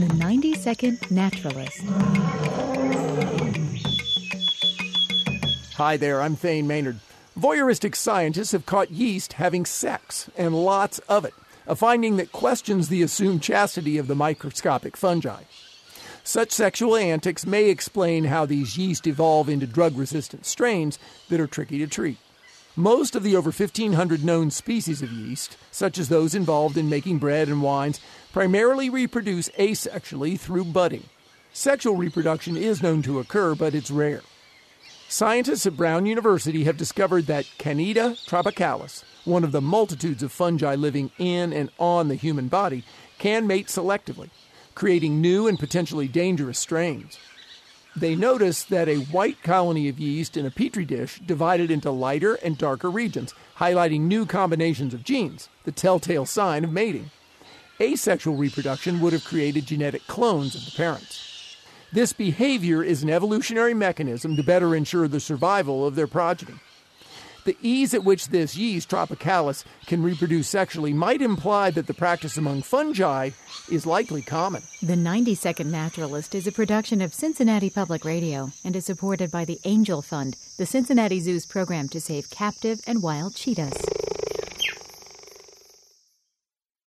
The 90-Second Naturalist. Hi there, I'm Thane Maynard. Voyeuristic scientists have caught yeast having sex, and lots of it, a finding that questions the assumed chastity of the microscopic fungi. Such sexual antics may explain how these yeast evolve into drug-resistant strains that are tricky to treat. Most of the over 1,500 known species of yeast, such as those involved in making bread and wines, primarily reproduce asexually through budding. Sexual reproduction is known to occur, but it's rare. Scientists at Brown University have discovered that Candida tropicalis, one of the multitudes of fungi living in and on the human body, can mate selectively, creating new and potentially dangerous strains. They noticed that a white colony of yeast in a petri dish divided into lighter and darker regions, highlighting new combinations of genes, the telltale sign of mating. Asexual reproduction would have created genetic clones of the parents. This behavior is an evolutionary mechanism to better ensure the survival of their progeny. The ease at which this yeast, tropicalis, can reproduce sexually might imply that the practice among fungi is likely common. The 90-Second Naturalist is a production of Cincinnati Public Radio and is supported by the Angel Fund, the Cincinnati Zoo's program to save captive and wild cheetahs.